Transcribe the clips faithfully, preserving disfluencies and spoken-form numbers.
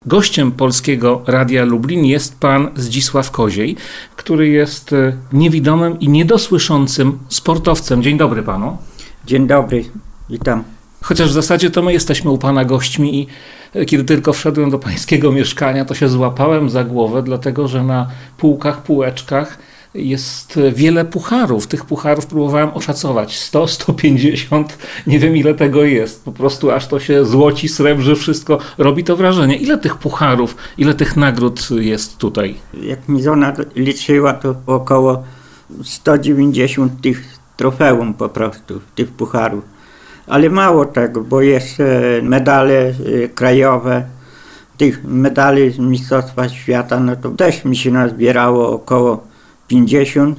Gościem Polskiego Radia Lublin jest pan Zdzisław Koziej, który jest niewidomym i niedosłyszącym sportowcem. Dzień dobry panu. Dzień dobry, witam. Chociaż w zasadzie to my jesteśmy u pana gośćmi i kiedy tylko wszedłem do pańskiego mieszkania, to się złapałem za głowę, dlatego że na półkach, półeczkach jest wiele pucharów. Tych pucharów próbowałem oszacować. sto, sto pięćdziesiąt, nie wiem ile tego jest. Po prostu aż to się złoci, srebrzy, wszystko. Robi to wrażenie. Ile tych pucharów, ile tych nagród jest tutaj? Jak mi żona liczyła, to około sto dziewięćdziesiąt tych trofeum po prostu, tych pucharów. Ale mało tego, bo jeszcze medale krajowe, tych medali z Mistrzostwa Świata, no to też mi się nazbierało około pięćdziesiąt,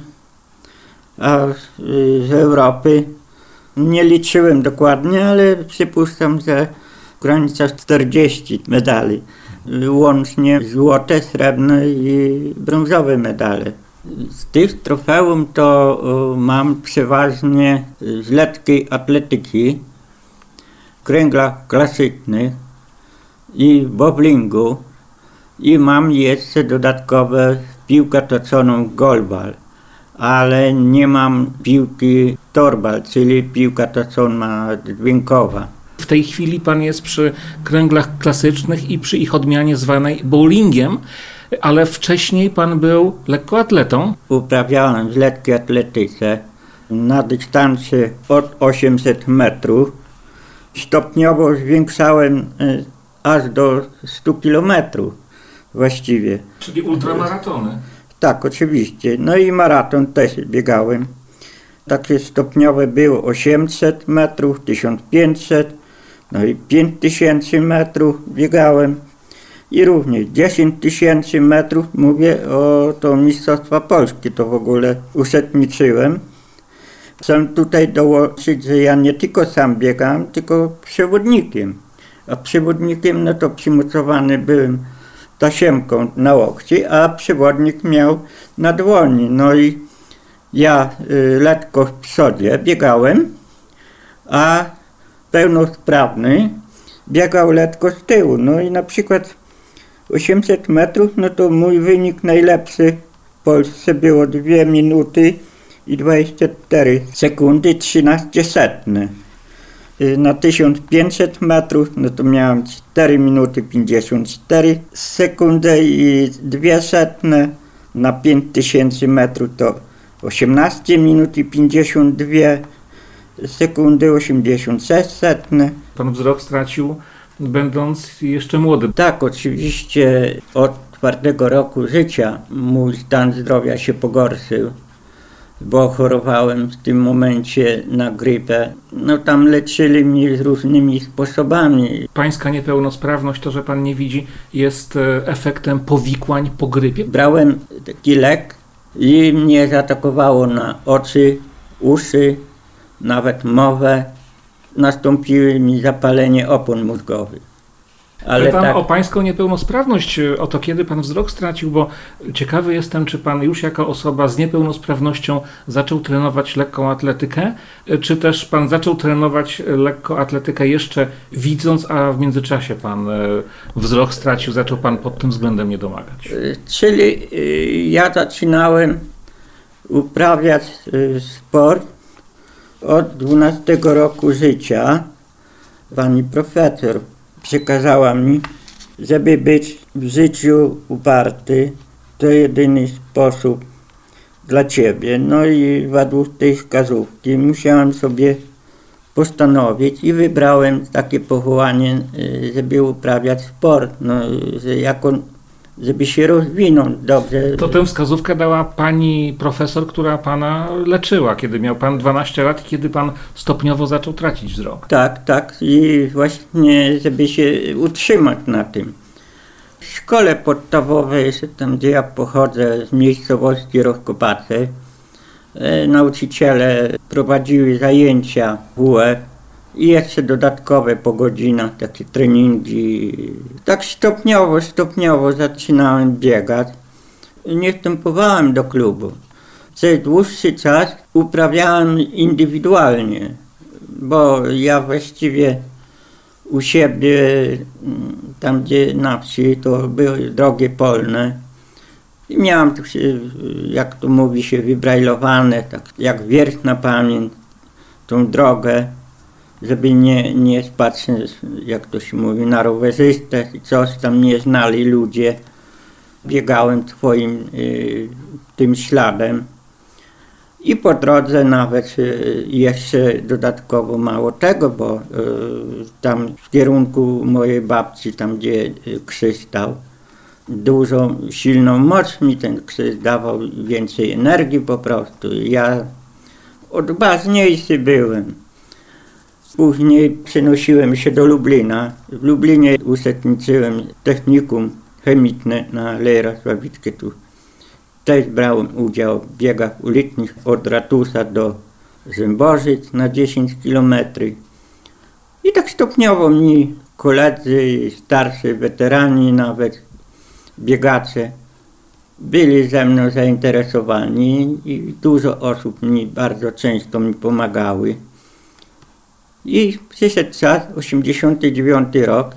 a z Europy nie liczyłem dokładnie, ale przypuszczam, że w granicach czterdzieści medali. Łącznie złote, srebrne i brązowe medale. Z tych trofeum to mam przeważnie z lekkiej atletyki, kręglach klasycznych i bowlingu i mam jeszcze dodatkowe piłkę toczoną golbal, ale nie mam piłki torbal, czyli piłka toczona dźwiękowa. W tej chwili pan jest przy kręglach klasycznych i przy ich odmianie zwanej bowlingiem, ale wcześniej pan był lekkoatletą. Uprawiałem w lekkiej atletyce na dystansie od osiemset metrów. Stopniowo zwiększałem aż do stu kilometrów właściwie. Czyli ultramaratony. Tak, oczywiście. No i maraton też biegałem. Takie stopniowe było osiemset metrów, tysiąc pięćset, no i pięć tysięcy metrów biegałem. I również dziesięć tysięcy metrów, mówię o to Mistrzostwa Polskie, to w ogóle uczestniczyłem. Chcę tutaj dołączyć, że ja nie tylko sam biegałem, tylko przewodnikiem. A przewodnikiem, no to przymocowany byłem tasiemką na łokci, a przewodnik miał na dłoni. No i ja y, lekko w przodzie biegałem, a pełnosprawny biegał lekko z tyłu. No i na przykład osiemset metrów, no to mój wynik najlepszy w Polsce było dwie minuty i dwadzieścia cztery sekundy, trzynaście setne. Na tysiąc pięćset metrów, no to miałem cztery minuty pięćdziesiąt cztery sekundy i dwie setne. Na pięć tysięcy metrów to osiemnaście minut i pięćdziesiąt dwie sekundy, osiemdziesiąt sześć setne. Pan wzrok stracił będąc jeszcze młodym. Tak, oczywiście od czwartego roku życia mój stan zdrowia się pogorszył, bo chorowałem w tym momencie na grypę. No tam leczyli mnie różnymi sposobami. Pańska niepełnosprawność, to, że pan nie widzi, jest efektem powikłań po grypie? Brałem taki lek i mnie zaatakowało na oczy, uszy, nawet mowę. Nastąpiło mi zapalenie opon mózgowych. Ale Pytam tak... o pańską niepełnosprawność, o to kiedy pan wzrok stracił, bo ciekawy jestem, czy pan już jako osoba z niepełnosprawnością zaczął trenować lekką atletykę, czy też pan zaczął trenować lekkoatletykę jeszcze widząc, a w międzyczasie pan wzrok stracił, zaczął pan pod tym względem nie domagać? Czyli ja zaczynałem uprawiać sport od dwunastego roku życia. Pani profesor przekazała mi, żeby być w życiu uparty, to jedyny sposób dla ciebie. No i według tej wskazówki musiałem sobie postanowić i wybrałem takie powołanie, żeby uprawiać sport, no, że jako, żeby się rozwinąć dobrze. To tę wskazówkę dała pani profesor, która pana leczyła, kiedy miał pan dwanaście lat i kiedy pan stopniowo zaczął tracić wzrok. Tak, tak. I właśnie, żeby się utrzymać na tym. W szkole podstawowej, tam gdzie ja pochodzę, z miejscowości Rozkopace, nauczyciele prowadziły zajęcia W F i jeszcze dodatkowe po godzinach, takie treningi. Tak stopniowo, stopniowo zaczynałem biegać. Nie wstępowałem do klubu. Przez dłuższy czas uprawiałem indywidualnie, bo ja właściwie u siebie, tam gdzie na wsi, to były drogi polne. I miałam, jak to mówi się, wybrajlowane, tak jak wiersz na pamięć, tą drogę, żeby nie, nie spać, jak to się mówi, na rowerzystę i coś tam nie znali ludzie. Biegałem twoim y, tym śladem. I po drodze nawet y, jeszcze dodatkowo mało tego, bo y, tam w kierunku mojej babci, tam gdzie y, krzyż stał, dużo, silną moc mi ten krzyż dawał, więcej energii po prostu. Ja odważniejszy byłem. Później przenosiłem się do Lublina. W Lublinie uczestniczyłem technikum chemiczne na Lejra Sławickie. Tu też brałem udział w biegach ulicznych od ratusza do Zębożyc na dziesięć kilometrów. I tak stopniowo mi koledzy, starsi weterani, nawet biegacze byli ze mną zainteresowani i dużo osób mi bardzo często mi pomagały. I przyszedł czas, osiemdziesiąty dziewiąty rok,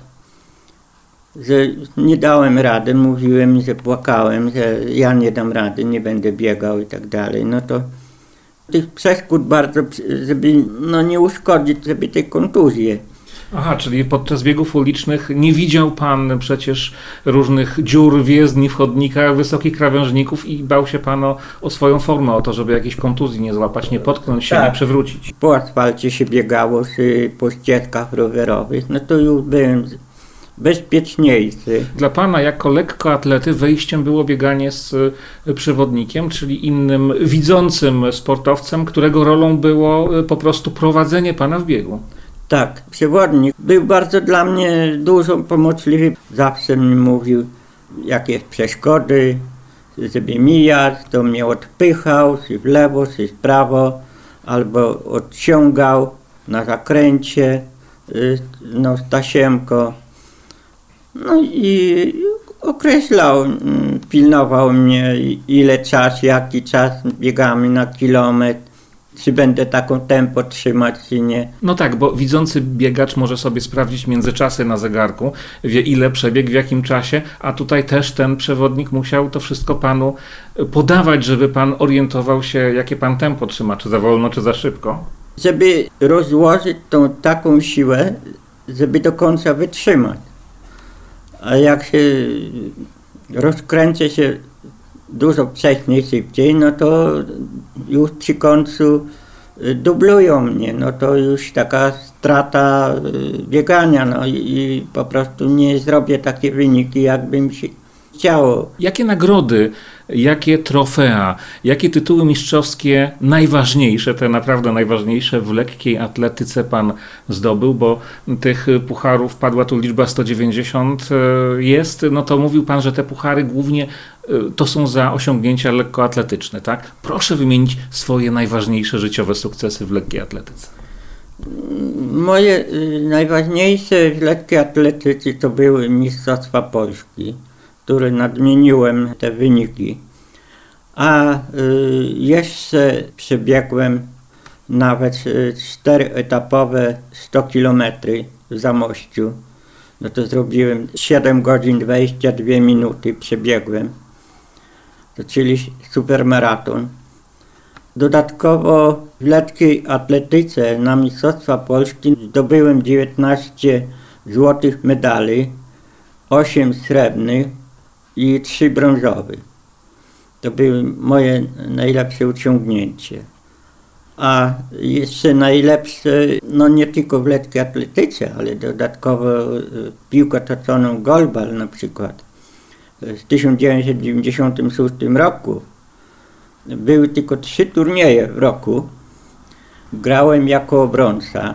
że nie dałem rady, mówiłem, że płakałem, że ja nie dam rady, nie będę biegał i tak dalej. No to tych przeszkód bardzo, żeby no nie uszkodzić sobie tej kontuzji. Aha, czyli podczas biegów ulicznych nie widział pan przecież różnych dziur w jezdni, w chodnikach, wysokich krawężników i bał się pan o, o swoją formę, o to, żeby jakiejś kontuzji nie złapać, nie potknąć się, tak, nie przewrócić. Po asfalcie się biegało, po ścieżkach rowerowych, no to już byłem bezpieczniejszy. Dla pana jako lekkoatlety wejściem było bieganie z przewodnikiem, czyli innym widzącym sportowcem, którego rolą było po prostu prowadzenie pana w biegu. Tak, przewodnik był bardzo dla mnie dużo pomocliwy. Zawsze mi mówił, jakie przeszkody, żeby mijać, to mnie odpychał, czy w lewo, czy w prawo, albo odciągał na zakręcie, no z tasiemką. No i określał, pilnował mnie, ile czas, jaki czas biegamy na kilometr. Czy będę taką tempo trzymać, czy nie. No tak, bo widzący biegacz może sobie sprawdzić międzyczasy na zegarku, wie ile przebiegł, w jakim czasie, a tutaj też ten przewodnik musiał to wszystko panu podawać, żeby pan orientował się, jakie pan tempo trzyma, czy za wolno, czy za szybko. Żeby rozłożyć tą taką siłę, żeby do końca wytrzymać. A jak się rozkręcę się dużo wcześniej, szybciej, no to już przy końcu dublują mnie, no to już taka strata biegania, no i, i po prostu nie zrobię takie wyniki, jakby mi się chciało. Jakie nagrody, jakie trofea, jakie tytuły mistrzowskie najważniejsze, te naprawdę najważniejsze w lekkiej atletyce pan zdobył, bo tych pucharów padła tu liczba sto dziewięćdziesiąt jest, no to mówił pan, że te puchary głównie to są za osiągnięcia lekkoatletyczne, tak? Proszę wymienić swoje najważniejsze życiowe sukcesy w lekkiej atletyce. Moje najważniejsze w lekkiej atletyce to były Mistrzostwa Polski, które nadmieniłem te wyniki. A y, jeszcze przebiegłem nawet czteroetapowe sto kilometrów w Zamościu. No to zrobiłem siedem godzin dwadzieścia dwie minuty, przebiegłem. To czyli supermaraton. Dodatkowo w lekkiej atletyce na Mistrzostwa Polski zdobyłem dziewiętnaście złotych medali, osiem srebrnych i trzy brązowe. To były moje najlepsze osiągnięcie. A jeszcze najlepsze, no nie tylko w lekkiej atletyce, ale dodatkowo piłkę toczoną golbal na przykład. W tysiąc dziewięćset dziewięćdziesiątym szóstym roku były tylko trzy turnieje w roku. Grałem jako obrońca,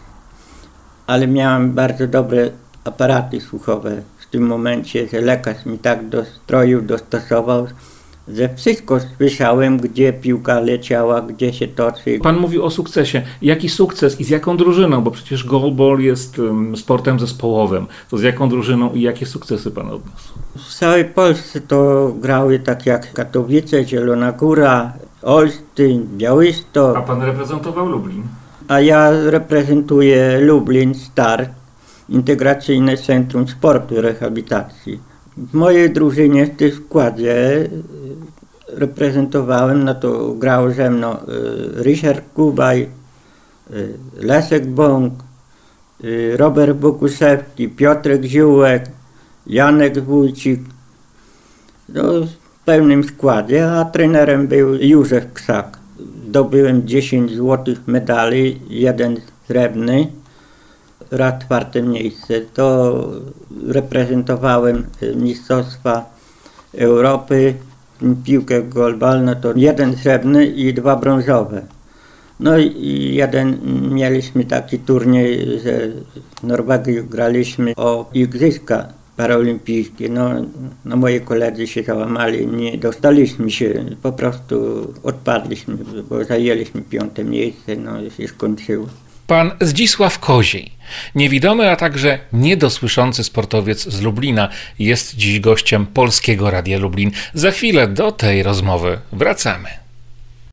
ale miałem bardzo dobre aparaty słuchowe w tym momencie, że lekarz mi tak do stroju dostosował, że wszystko słyszałem, gdzie piłka leciała, gdzie się toczy. Pan mówił o sukcesie. Jaki sukces i z jaką drużyną? Bo przecież goalball jest um, sportem zespołowym. To z jaką drużyną i jakie sukcesy pan odniósł? W całej Polsce to grały tak jak Katowice, Zielona Góra, Olsztyn, Białystok. A pan reprezentował Lublin? A ja reprezentuję Lublin, Start. Integracyjne Centrum Sportu i Rehabilitacji. W mojej drużynie w tym składzie reprezentowałem, no to grał ze mną Ryszard Kubaj, Leszek Bąk, Robert Bokusewski, Piotrek Ziółek, Janek Wójcik. No, w pełnym składzie, a trenerem był Józef Krzak. Zdobyłem dziesięć złotych medali, jeden srebrny, raz czwarte miejsce. To reprezentowałem Mistrzostwa Europy, piłkę golbalną, to jeden srebrny i dwa brązowe. No i jeden mieliśmy taki turniej, że w Norwegii graliśmy o igrzyska paraolimpijskie. No, no moi koledzy się załamali, nie dostaliśmy się, po prostu odpadliśmy, bo zajęliśmy piąte miejsce, no i się skończyło. Pan Zdzisław Koziej, niewidomy, a także niedosłyszący sportowiec z Lublina, jest dziś gościem Polskiego Radia Lublin. Za chwilę do tej rozmowy wracamy.